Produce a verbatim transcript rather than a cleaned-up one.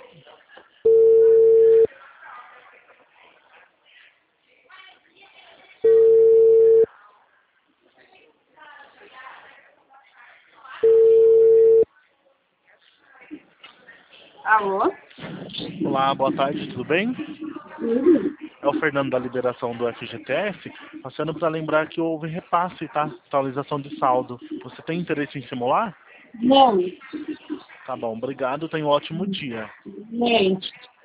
Alô? Olá, boa tarde, tudo bem? Uhum. É o Fernando da liberação do F G T S, passando para lembrar que houve repasse, tá? Atualização de saldo. Você tem interesse em simular? Não, Tá bom, obrigado, tenha um ótimo dia. gente.